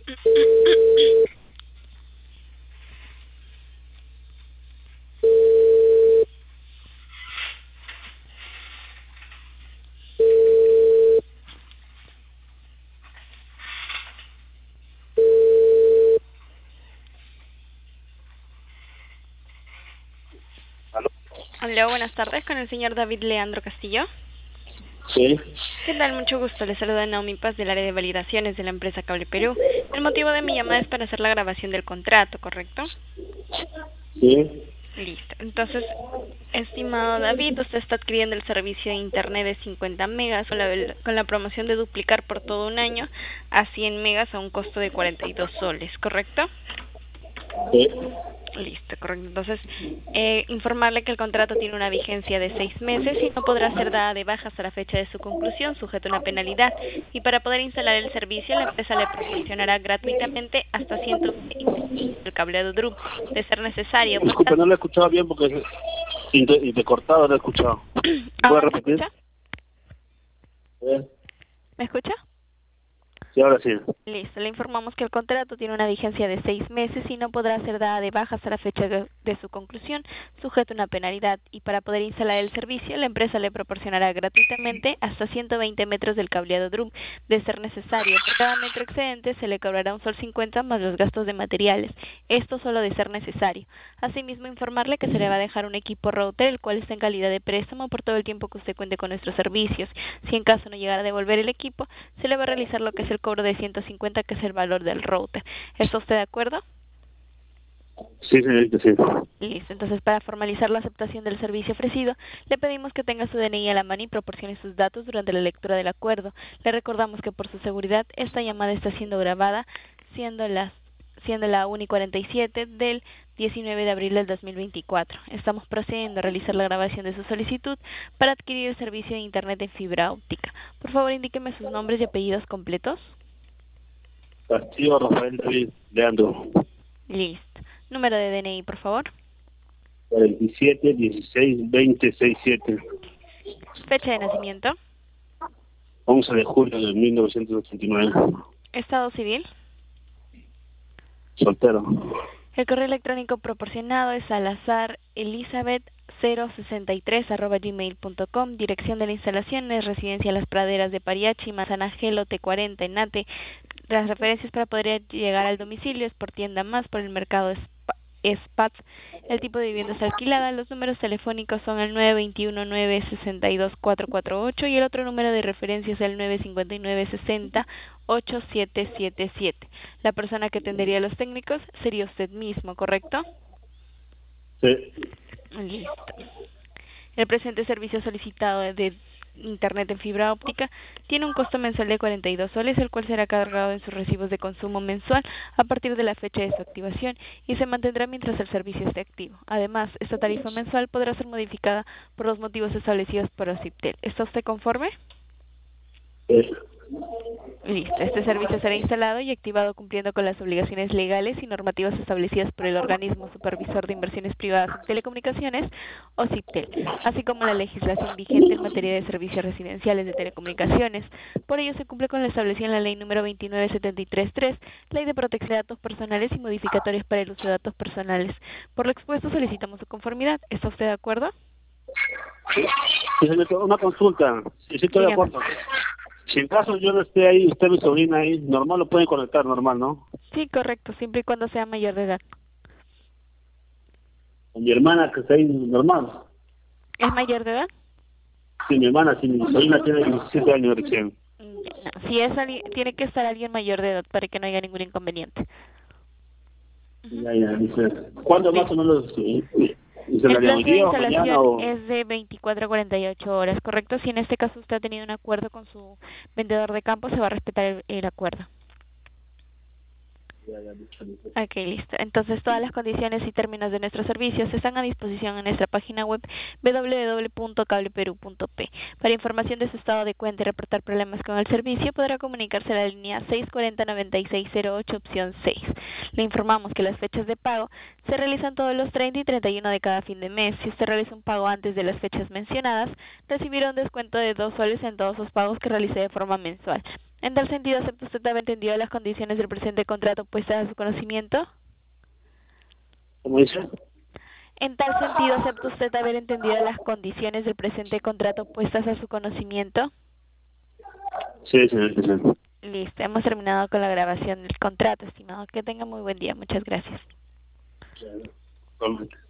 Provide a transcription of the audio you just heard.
¿Aló? Hola, buenas tardes, con el señor David Leandro Castillo. Sí, ¿Qué tal? Mucho gusto. Le saluda Naomi Paz del área de validaciones de la empresa Cable Perú. El motivo de mi llamada es para hacer la grabación del contrato, ¿correcto? sí. Listo. Entonces, estimado David, usted está adquiriendo el servicio de internet de 50 megas con la promoción de duplicar por todo un año a 100 megas a un costo de 42 soles, ¿correcto? Sí. Listo, correcto. Entonces, informarle que el contrato tiene una vigencia de 6 meses y no podrá ser dada de baja hasta la fecha de su conclusión, sujeto a una penalidad. Y para poder instalar el servicio, la empresa le proporcionará gratuitamente hasta 120 el cableado DRU, de ser necesario. Por Disculpe, caso... no lo he escuchado bien porque y te cortado, no lo he escuchado. ¿Puedes ¿Ahora me repetir? escucha? ¿Eh? ¿Me escucha? Sí, ahora sí. Listo, le informamos que el contrato tiene una vigencia de 6 meses y no podrá ser dada de baja hasta la fecha de su conclusión, sujeto a una penalidad. Y para poder instalar el servicio, la empresa le proporcionará gratuitamente hasta 120 metros del cableado DRUM, de ser necesario. Por cada metro excedente se le cobrará un sol 50 más los gastos de materiales. Esto solo de ser necesario. Asimismo, informarle que se le va a dejar un equipo router, el cual está en calidad de préstamo por todo el tiempo que usted cuente con nuestros servicios. Si en caso no llegara a devolver el equipo, se le va a realizar lo que es el cobro de 150, que es el valor del router. ¿Está usted de acuerdo? Sí, señorita, sí. Listo. Entonces, para formalizar la aceptación del servicio ofrecido, le pedimos que tenga su DNI a la mano y proporcione sus datos durante la lectura del acuerdo. Le recordamos que por su seguridad, esta llamada está siendo grabada, siendo la 1:47 del 19 de abril del 2024. Estamos procediendo a realizar la grabación de su solicitud para adquirir el servicio de Internet en fibra óptica. Por favor, indíqueme sus nombres y apellidos completos. Castillo Rafael David Leandro. Listo. Número de DNI, por favor. 47 16 20 67. Fecha de nacimiento. 11 de julio de 1989. Estado civil. Soltero. El correo electrónico proporcionado es salazarelizabeth063@gmail.com. Dirección de la instalación es Residencia Las Praderas de Pariachi, Manzana Gelo, T40, Enate. Las referencias para poder llegar al domicilio es por tienda más, por el mercado Spats. El tipo de vivienda es alquilada. Los números telefónicos son el 921-962-448 y el otro número de referencia es el 959-60-8777. La persona que atendería a los técnicos sería usted mismo, ¿correcto? Sí. Listo. El presente servicio solicitado de Internet en fibra óptica tiene un costo mensual de 42 soles, el cual será cargado en sus recibos de consumo mensual a partir de la fecha de su activación y se mantendrá mientras el servicio esté activo. Además, esta tarifa mensual podrá ser modificada por los motivos establecidos por OCIPTEL. ¿Está usted conforme? Sí. Listo. Este servicio será instalado y activado cumpliendo con las obligaciones legales y normativas establecidas por el Organismo Supervisor de Inversiones Privadas en Telecomunicaciones, OCIPTEL, así como la legislación vigente en materia de servicios residenciales de telecomunicaciones. Por ello, se cumple con lo establecido en la Ley número 29733, Ley de Protección de Datos Personales y modificatorios para el uso de datos personales. Por lo expuesto, solicitamos su conformidad. ¿Está usted de acuerdo? Sí, señorita, una consulta. Sí, sí, estoy de Dígame. acuerdo. Si en caso yo no esté ahí, usted mi sobrina ahí, normal lo pueden conectar, normal, ¿no? Sí, correcto, siempre y cuando sea mayor de edad. Con mi hermana que está ahí, normal. ¿Es mayor de edad? Sí, mi hermana, sí, mi sobrina tiene 17 años recién. Ya, no. Si es tiene que estar alguien mayor de edad para que no haya ningún inconveniente. Ujú. Ya, ya, dice. ¿Cuándo más o Listo. menos El instalarían? ¿Hoy plazo de día o mañana instalación o...? es de 24 a 48 horas, ¿correcto? Si en este caso usted ha tenido un acuerdo con su vendedor de campo, se va a respetar el acuerdo. Ya, ya, mucho, mucho. Ok, listo. Entonces todas las condiciones y términos de nuestros servicios están a disposición en nuestra página web www.cableperu.p. Para información de su estado de cuenta y reportar problemas con el servicio, podrá comunicarse a la línea 640-9608, opción 6. Le informamos que las fechas de pago se realizan todos los 30 y 31 de cada fin de mes. Si usted realiza un pago antes de las fechas mencionadas, recibirá un descuento de 2 soles en todos los pagos que realice de forma mensual. En tal sentido, ¿acepta usted haber entendido las condiciones del presente contrato puestas a su conocimiento? ¿Cómo dice? En tal sentido, ¿acepta usted haber entendido las condiciones del presente contrato puestas a su conocimiento? Sí, señorita. Sí. Listo, hemos terminado con la grabación del contrato, estimado. Que tenga muy buen día. Muchas gracias. Totalmente.